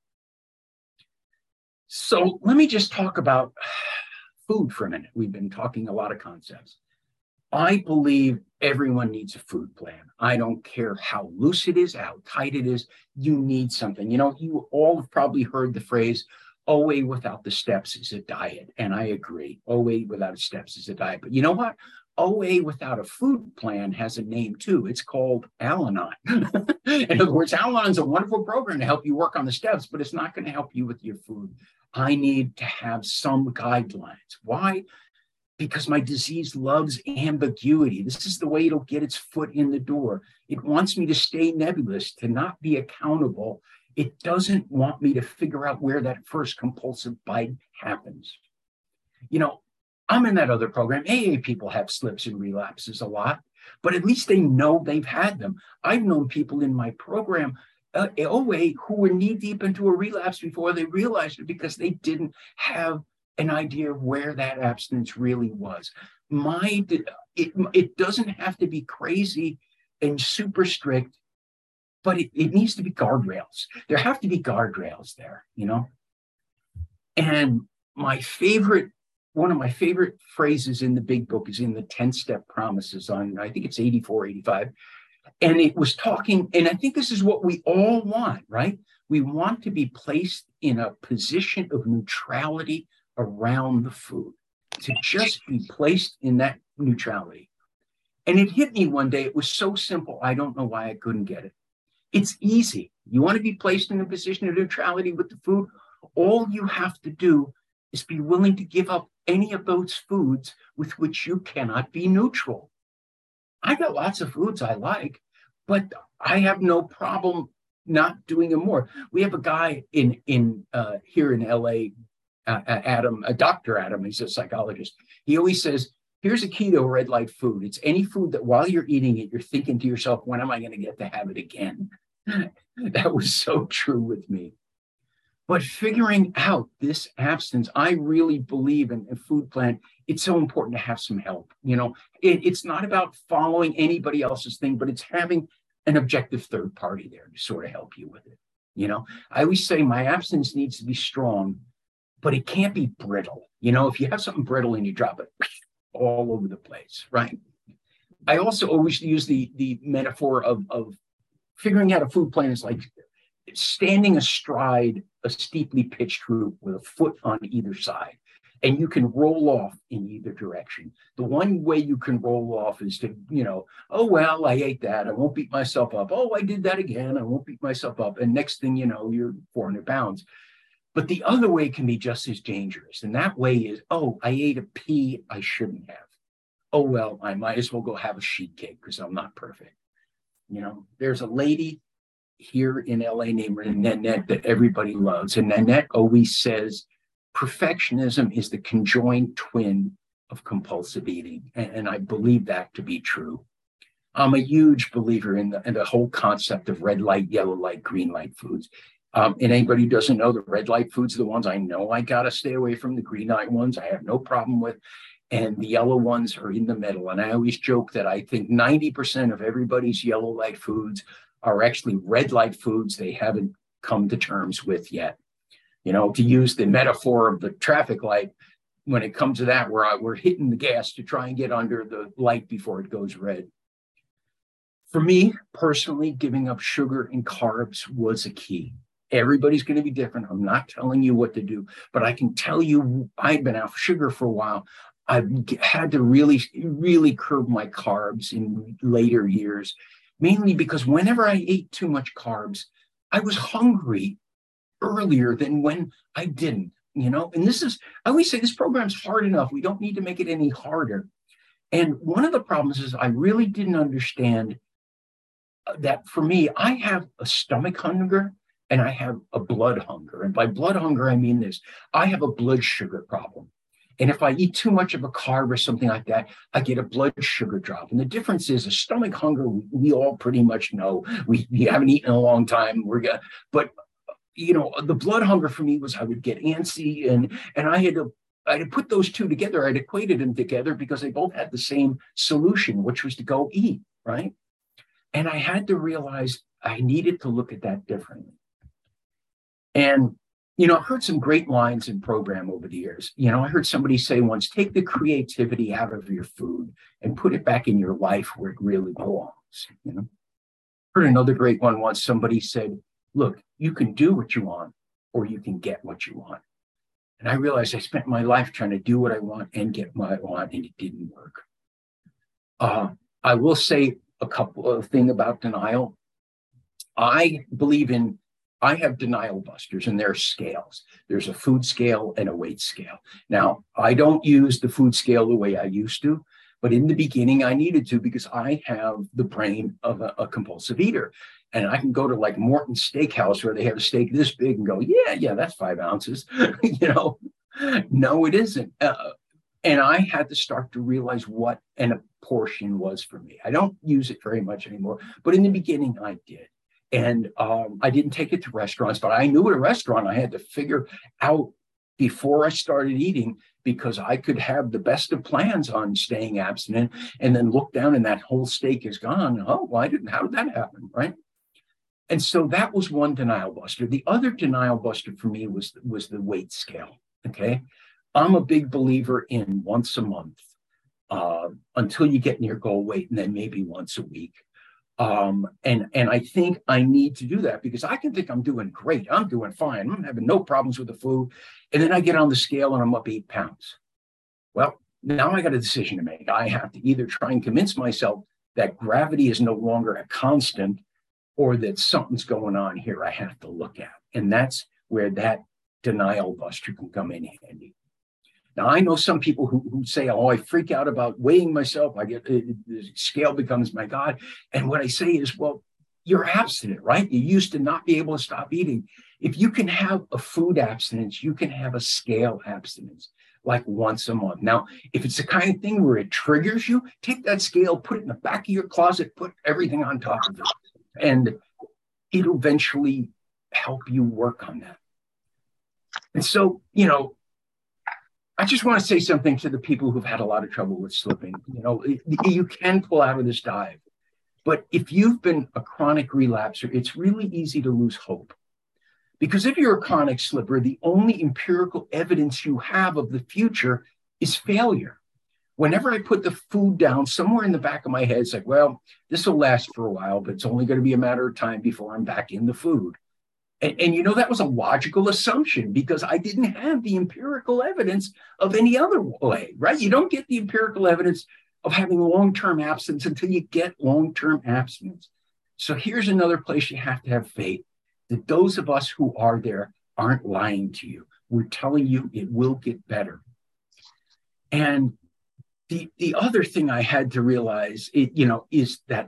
So let me just talk about food for a minute. We've been talking a lot of concepts. I believe everyone needs a food plan. I don't care how loose it is, how tight it is, you need something. You know, you all have probably heard the phrase, O A without the steps is a diet. And I agree, O A without steps is a diet. But you know what? O A without a food plan has a name too. It's called Al-Anon. In other words, Al-Anon is a wonderful program to help you work on the steps, but it's not going to help you with your food. I need to have some guidelines. Why? Because my disease loves ambiguity. This is the way it'll get its foot in the door. It wants me to stay nebulous, to not be accountable. It doesn't want me to figure out where that first compulsive bite happens. You know, I'm in that other program. A A people have slips and relapses a lot, but at least they know they've had them. I've known people in my program, uh, O A, who were knee deep into a relapse before they realized it because they didn't have an idea of where that abstinence really was. My, it, it doesn't have to be crazy and super strict, but it, it needs to be guardrails. There have to be guardrails there, you know? And my favorite, one of my favorite phrases in the big book is in the ten-step promises on, I think it's eighty-four, eighty-five. And it was talking, and I think this is what we all want, right? We want to be placed in a position of neutrality around the food, to just be placed in that neutrality. And it hit me one day. It was so simple. I don't know why I couldn't get it. It's easy. You want to be placed in a position of neutrality with the food. All you have to do is be willing to give up any of those foods with which you cannot be neutral. I got lots of foods I like, but I have no problem not doing them more. We have a guy in, in uh, here in L A, Uh, Adam, uh, Doctor Adam, he's a psychologist. He always says, here's a keto red light food. It's any food that while you're eating it, you're thinking to yourself, when am I going to get to have it again? That was so true with me. But figuring out this abstinence, I really believe in a food plan. It's so important to have some help. You know, it, it's not about following anybody else's thing, but it's having an objective third party there to sort of help you with it. You know, I always say my abstinence needs to be strong, but it can't be brittle. You know, if you have something brittle and you drop it all over the place, right? I also always use the, the metaphor of, of figuring out a food plan is like standing astride a steeply pitched roof with a foot on either side, and you can roll off in either direction. The one way you can roll off is to, you know, oh, well, I ate that. I won't beat myself up. Oh, I did that again. I won't beat myself up. And next thing you know, you're four hundred pounds. But the other way can be just as dangerous. And that way is, oh, I ate a pea I shouldn't have. Oh, well, I might as well go have a sheet cake because I'm not perfect. You know, there's a lady here in L A named Nanette that everybody loves. And Nanette always says, perfectionism is the conjoined twin of compulsive eating. And, and I believe that to be true. I'm a huge believer in the, in the whole concept of red light, yellow light, green light foods. Um, and anybody who doesn't know, the red light foods are the ones I know I got to stay away from. The green light ones I have no problem with. And the yellow ones are in the middle. And I always joke that I think ninety percent of everybody's yellow light foods are actually red light foods they haven't come to terms with yet. You know, to use the metaphor of the traffic light, when it comes to that, where I, we're hitting the gas to try and get under the light before it goes red. For me, personally, giving up sugar and carbs was a key. Everybody's going to be different. I'm not telling you what to do, but I can tell you I've been off sugar for a while. I've had to really, really curb my carbs in later years, mainly because whenever I ate too much carbs, I was hungry earlier than when I didn't, you know? And this is, I always say this program's hard enough. We don't need to make it any harder. And one of the problems is I really didn't understand that for me, I have a stomach hunger and I have a blood hunger. And by blood hunger, I mean this. I have a blood sugar problem. And if I eat too much of a carb or something like that, I get a blood sugar drop. And the difference is a stomach hunger, we, we all pretty much know. We, we haven't eaten in a long time. We're gonna, but, you know, the blood hunger for me was I would get antsy and, and I had to I put those two together. I'd equated them together because they both had the same solution, which was to go eat, right? And I had to realize I needed to look at that differently. And, you know, I've heard some great lines in program over the years. You know, I heard somebody say once, take the creativity out of your food and put it back in your life where it really belongs, you know? Heard another great one once. Somebody said, look, you can do what you want or you can get what you want. And I realized I spent my life trying to do what I want and get what I want, and it didn't work. Uh, I will say a couple of things about denial. I believe in, I have denial busters, and there are scales. There's a food scale and a weight scale. Now, I don't use the food scale the way I used to, but in the beginning I needed to because I have the brain of a, a compulsive eater. And I can go to like Morton's Steakhouse where they have a steak this big and go, yeah, yeah, that's five ounces. You know, no, it isn't. Uh, and I had to start to realize what an, a portion was for me. I don't use it very much anymore, but in the beginning I did. And um, I didn't take it to restaurants, but I knew at a restaurant I had to figure out before I started eating, because I could have the best of plans on staying abstinent and then look down and that whole steak is gone. Oh, why didn't, how did that happen, right? And so that was one denial buster. The other denial buster for me was, was the weight scale, okay? I'm a big believer in once a month uh, until you get near goal weight, and then maybe once a week. Um, and, and I think I need to do that because I can think I'm doing great. I'm doing fine. I'm having no problems with the food. And then I get on the scale and I'm up eight pounds. Well, now I got a decision to make. I have to either try and convince myself that gravity is no longer a constant or that something's going on here I have to look at. And that's where that denial buster can come in handy. Now, I know some people who, who say, oh, I freak out about weighing myself. I get, it, the scale becomes my God. And what I say is, well, you're abstinent, right? You used to not be able to stop eating. If you can have a food abstinence, you can have a scale abstinence, like once a month. Now, if it's the kind of thing where it triggers you, take that scale, put it in the back of your closet, put everything on top of it, and it'll eventually help you work on that. And so, you know, I just want to say something to the people who've had a lot of trouble with slipping. You know, you can pull out of this dive, but if you've been a chronic relapser, it's really easy to lose hope. Because if you're a chronic slipper, the only empirical evidence you have of the future is failure. Whenever I put the food down, somewhere in the back of my head, it's like, well, this will last for a while, but it's only going to be a matter of time before I'm back in the food. And, and, you know, that was a logical assumption because I didn't have the empirical evidence of any other way, right? You don't get the empirical evidence of having long-term abstinence until you get long-term abstinence. So here's another place you have to have faith, that those of us who are there aren't lying to you. We're telling you it will get better. And the, the other thing I had to realize, it, you know, is that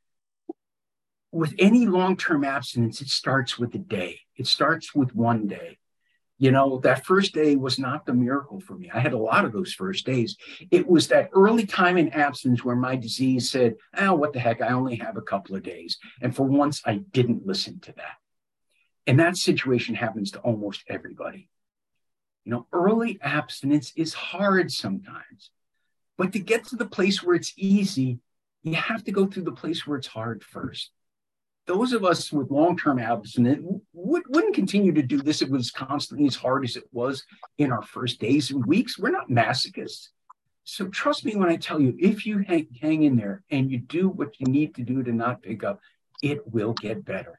with any long-term abstinence, it starts with a day. It starts with one day. You know, that first day was not the miracle for me. I had a lot of those first days. It was that early time in abstinence where my disease said, oh, what the heck, I only have a couple of days. And for once, I didn't listen to that. And that situation happens to almost everybody. You know, early abstinence is hard sometimes. But to get to the place where it's easy, you have to go through the place where it's hard first. Those of us with long-term abstinence would, wouldn't continue to do this if it was constantly as hard as it was in our first days and weeks. We're not masochists. So trust me when I tell you, if you hang, hang in there and you do what you need to do to not pick up, it will get better.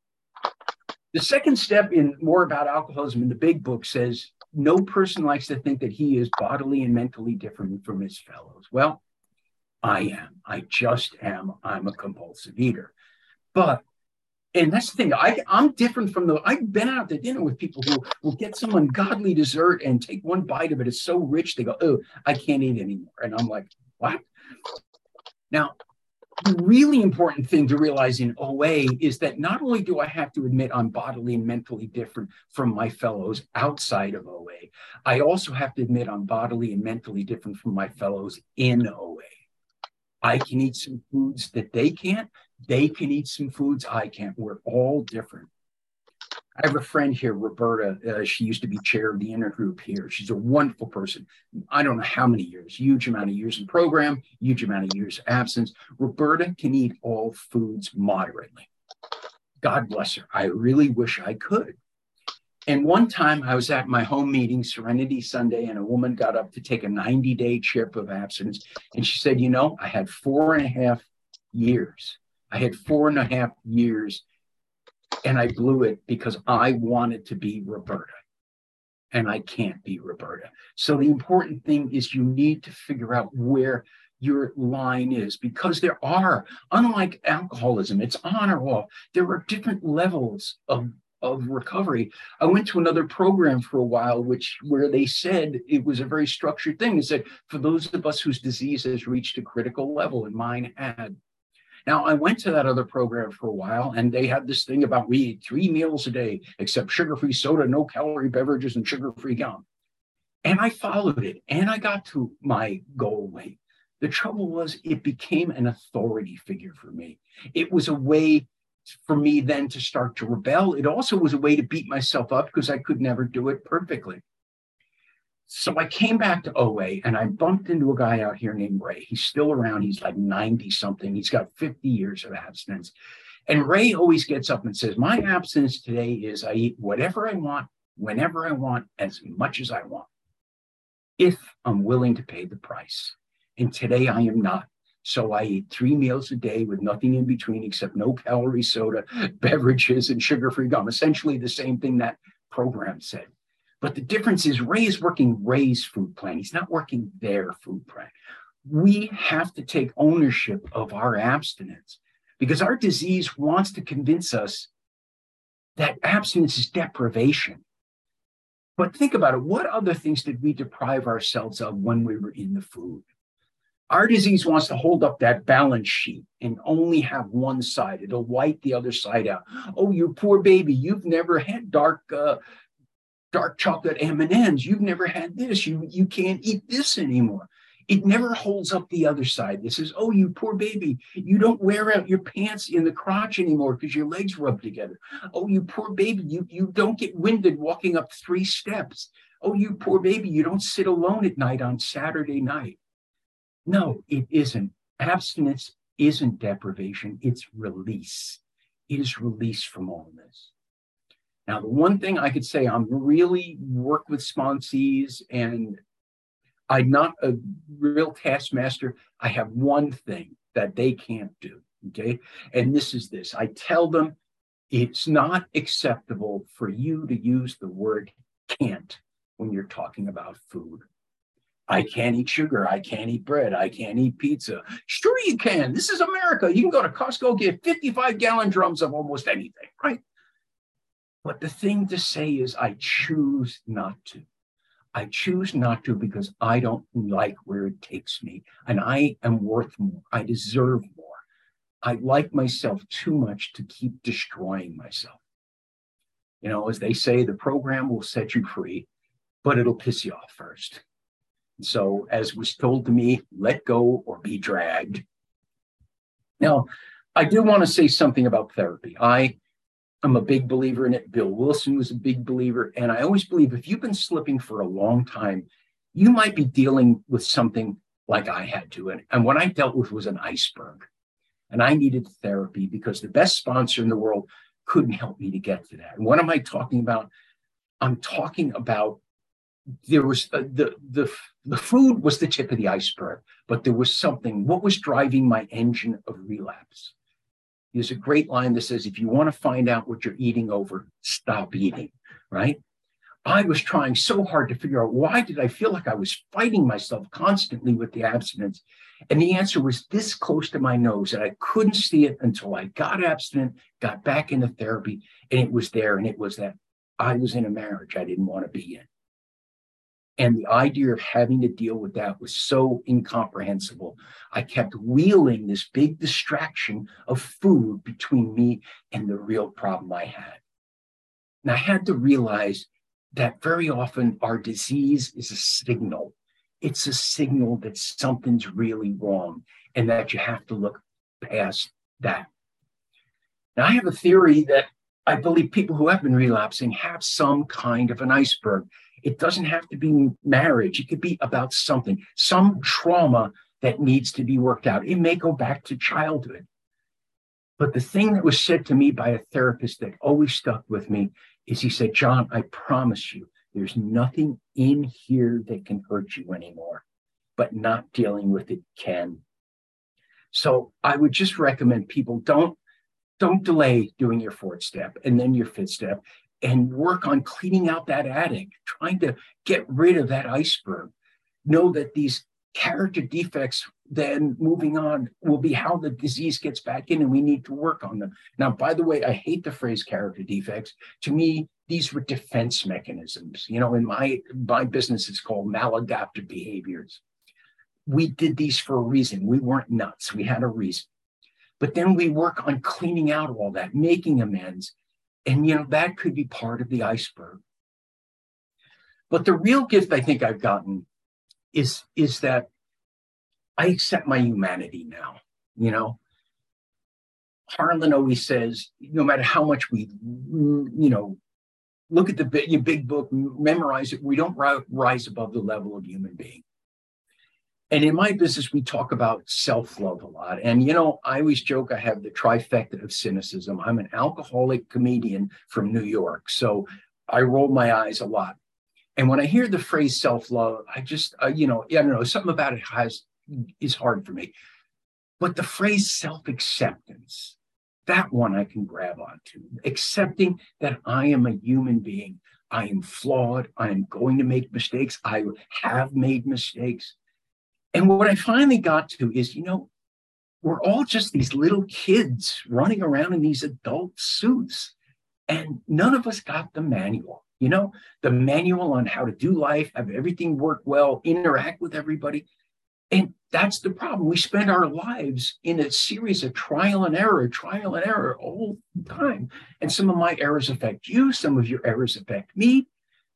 The second step in More About Alcoholism in the big book says, no person likes to think that he is bodily and mentally different from his fellows. Well, I am. I just am. I'm a compulsive eater. But, and that's the thing, I, I'm different from the, I've been out to dinner with people who will get some ungodly dessert and take one bite of it. It's so rich, they go, oh, I can't eat anymore. And I'm like, what? Now, the really important thing to realize in O A is that not only do I have to admit I'm bodily and mentally different from my fellows outside of O A, I also have to admit I'm bodily and mentally different from my fellows in O A. I can eat some foods that they can't. They can eat some foods I can't. We're all different. I have a friend here, Roberta. Uh, she used to be chair of the intergroup here. She's a wonderful person. I don't know how many years, huge amount of years in program, huge amount of years absence. Roberta can eat all foods moderately. God bless her. I really wish I could. And one time I was at my home meeting, Serenity Sunday, and a woman got up to take a ninety day trip of abstinence. And she said, you know, I had four and a half years. I had four and a half years and I blew it because I wanted to be Roberta. And I can't be Roberta. So the important thing is you need to figure out where your line is, because there are, unlike alcoholism, it's on or off. There are different levels of of recovery. I went to another program for a while, which where they said it was a very structured thing. They said, for those of us whose disease has reached a critical level, and mine had. Now, I went to that other program for a while, and they had this thing about we eat three meals a day, except sugar-free soda, no calorie beverages, and sugar-free gum. And I followed it, and I got to my goal weight. The trouble was it became an authority figure for me. It was a way for me then to start to rebel. It also was a way to beat myself up because I could never do it perfectly. So I came back to O A and I bumped into a guy out here named Ray. He's still around. He's like ninety something. He's got fifty years of abstinence. And Ray always gets up and says, my abstinence today is I eat whatever I want, whenever I want, as much as I want, if I'm willing to pay the price. And today I am not. So I eat three meals a day with nothing in between except no calorie soda, beverages, and sugar-free gum. Essentially the same thing that program said. But the difference is Ray is working Ray's food plan. He's not working their food plan. We have to take ownership of our abstinence because our disease wants to convince us that abstinence is deprivation. But think about it. What other things did we deprive ourselves of when we were in the food? Our disease wants to hold up that balance sheet and only have one side. It'll wipe the other side out. Oh, you poor baby, you've never had dark uh, dark chocolate M and M's. You've never had this. You, you can't eat this anymore. It never holds up the other side. It says, oh, you poor baby, you don't wear out your pants in the crotch anymore because your legs rub together. Oh, you poor baby, you, you don't get winded walking up three steps. Oh, you poor baby, you don't sit alone at night on Saturday night. No, it isn't. Abstinence isn't deprivation. It's release. It is release from all of this. Now, the one thing I could say, I'm really work with sponsees and I'm not a real taskmaster. I have one thing that they can't do, okay? And this is this. I tell them it's not acceptable for you to use the word can't when you're talking about food. I can't eat sugar. I can't eat bread. I can't eat pizza. Sure you can. This is America. You can go to Costco, get fifty-five gallon drums of almost anything, right? But the thing to say is I choose not to. I choose not to because I don't like where it takes me. And I am worth more. I deserve more. I like myself too much to keep destroying myself. You know, as they say, the program will set you free, but it'll piss you off first. So as was told to me, let go or be dragged. Now, I do want to say something about therapy. I am a big believer in it. Bill Wilson was a big believer. And I always believe if you've been slipping for a long time, you might be dealing with something like I had to. And, and what I dealt with was an iceberg. And I needed therapy because the best sponsor in the world couldn't help me to get to that. And what am I talking about? I'm talking about there was uh, the, the, the food was the tip of the iceberg, but there was something, what was driving my engine of relapse? There's a great line that says, if you want to find out what you're eating over, stop eating, right? I was trying so hard to figure out why did I feel like I was fighting myself constantly with the abstinence? And the answer was this close to my nose and I couldn't see it until I got abstinent, got back into therapy, and it was there. And it was that I was in a marriage I didn't want to be in. And the idea of having to deal with that was so incomprehensible. I kept wheeling this big distraction of food between me and the real problem I had. And I had to realize that very often our disease is a signal. It's a signal that something's really wrong and that you have to look past that. Now, I have a theory that I believe people who have been relapsing have some kind of an iceberg. It doesn't have to be marriage. It could be about something, some trauma that needs to be worked out. It may go back to childhood. But the thing that was said to me by a therapist that always stuck with me is he said, John, I promise you, there's nothing in here that can hurt you anymore, but not dealing with it can. So I would just recommend people don't, don't delay doing your fourth step and then your fifth step, and work on cleaning out that attic, trying to get rid of that iceberg. Know that these character defects, then moving on, will be how the disease gets back in, and we need to work on them. Now, by the way, I hate the phrase character defects. To me, these were defense mechanisms. You know, in my, my business, it's called maladaptive behaviors. We did these for a reason. We weren't nuts. We had a reason. But then we work on cleaning out all that, making amends. And, you know, that could be part of the iceberg. But the real gift I think I've gotten is, is that I accept my humanity now. You know, Harlan always says, no matter how much we, you know, look at the big, your big book, memorize it, we don't rise above the level of human being. And in my business, we talk about self-love a lot. And, you know, I always joke I have the trifecta of cynicism. I'm an alcoholic comedian from New York, so I roll my eyes a lot. And when I hear the phrase self-love, I just, uh, you know, I don't know, something about it has is hard for me. But the phrase self-acceptance, that one I can grab onto. Accepting that I am a human being. I am flawed. I am going to make mistakes. I have made mistakes. And what I finally got to is, you know, we're all just these little kids running around in these adult suits. And none of us got the manual, you know, the manual on how to do life, have everything work well, interact with everybody. And that's the problem. We spend our lives in a series of trial and error, trial and error all the time. And some of my errors affect you. Some of your errors affect me.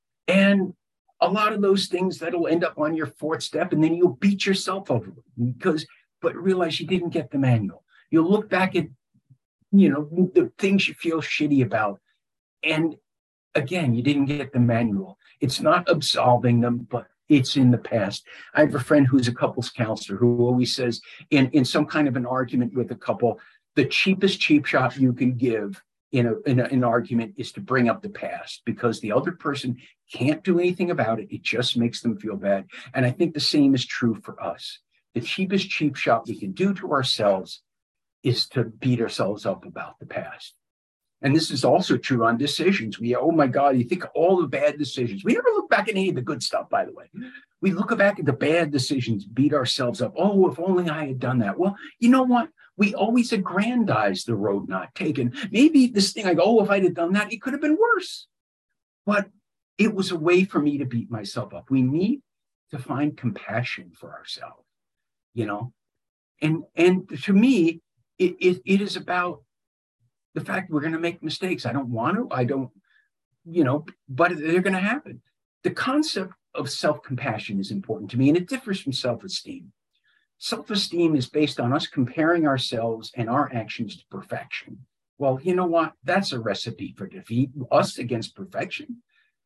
And a lot of those things that'll end up on your fourth step, and then you'll beat yourself over it because, but realize you didn't get the manual. You'll look back at, you know, the things you feel shitty about. And again, you didn't get the manual. It's not absolving them, but it's in the past. I have a friend who's a couples counselor who always says in, in some kind of an argument with a couple, the cheapest cheap shot you can give in, a, in a, an argument is to bring up the past, because the other person can't do anything about it. It just makes them feel bad. And I think the same is true for us. The cheapest cheap shot we can do to ourselves is to beat ourselves up about the past. And this is also true on decisions. We, oh my God, you think of all the bad decisions. We never look back at any of the good stuff, by the way. We look back at the bad decisions, beat ourselves up. Oh, if only I had done that. Well, you know what? We always aggrandize the road not taken. Maybe this thing, I go, oh, if I'd have done that, it could have been worse. But it was a way for me to beat myself up. We need to find compassion for ourselves, you know? And, and to me, it, it, it is about the fact we're going to make mistakes. I don't want to, I don't, you know, but they're going to happen. The concept of self-compassion is important to me, and it differs from self-esteem. Self-esteem is based on us comparing ourselves and our actions to perfection. Well, you know what? That's a recipe for defeat, us against perfection.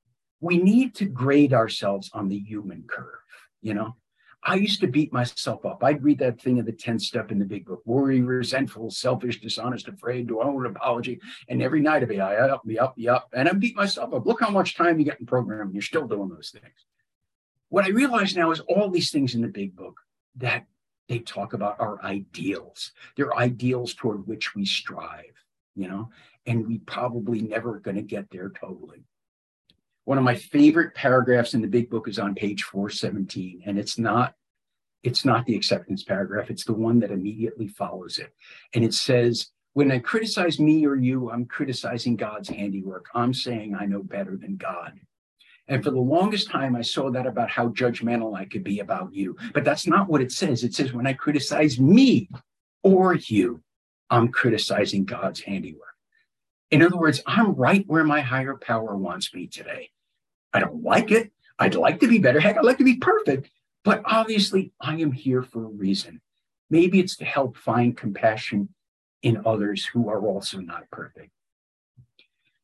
We need to grade ourselves on the human curve, you know? I used to beat myself up. I'd read that thing of the tenth step in the big book: worry, resentful, selfish, dishonest, afraid, do I owe an apology? And every night I'd be, I up, me up, me up. And I beat myself up. Look how much time you get in programming. You're still doing those things. What I realize now is all these things in the big book that they talk about are ideals. They're ideals toward which we strive, you know, and we probably never going to get there totally. One of my favorite paragraphs in the big book is on page four seventeen, and it's not, it's not the acceptance paragraph. It's the one that immediately follows it. And it says, when I criticize me or you, I'm criticizing God's handiwork. I'm saying I know better than God. And for the longest time, I saw that about how judgmental I could be about you. But that's not what it says. It says, when I criticize me or you, I'm criticizing God's handiwork. In other words, I'm right where my higher power wants me today. I don't like it. I'd like to be better. Heck, I'd like to be perfect. But obviously, I am here for a reason. Maybe it's to help find compassion in others who are also not perfect.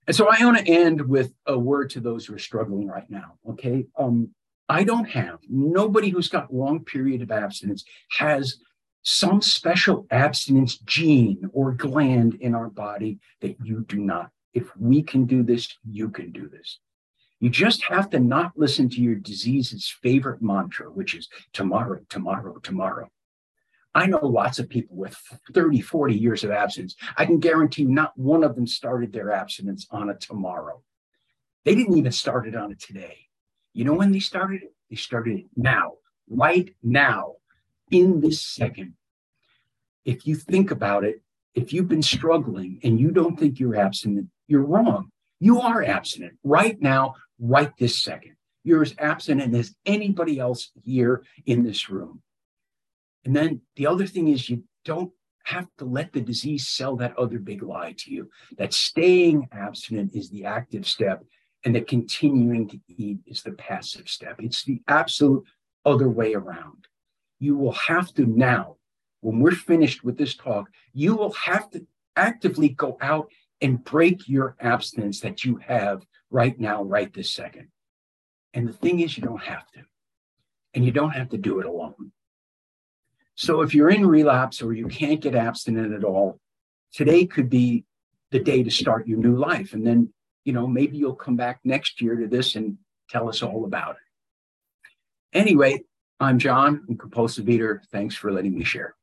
And so I want to end with a word to those who are struggling right now. Okay. Um, I don't have, nobody who's got long period of abstinence has some special abstinence gene or gland in our body that you do not. If we can do this, you can do this. You just have to not listen to your disease's favorite mantra, which is tomorrow, tomorrow, tomorrow. I know lots of people with thirty, forty years of abstinence. I can guarantee not one of them started their abstinence on a tomorrow. They didn't even start it on a today. You know when they started it? They started it now, right now, in this second. If you think about it, if you've been struggling and you don't think you're abstinent, you're wrong. You are abstinent right now, right this second. You're as abstinent as anybody else here in this room. And then the other thing is you don't have to let the disease sell that other big lie to you, that staying abstinent is the active step and that continuing to eat is the passive step. It's the absolute other way around. You will have to now, when we're finished with this talk, you will have to actively go out and break your abstinence that you have right now, right this second. And the thing is, you don't have to. And you don't have to do it alone. So if you're in relapse or you can't get abstinent at all, today could be the day to start your new life. And then, you know, maybe you'll come back next year to this and tell us all about it. Anyway, I'm John, I'm compulsive eater. Thanks for letting me share.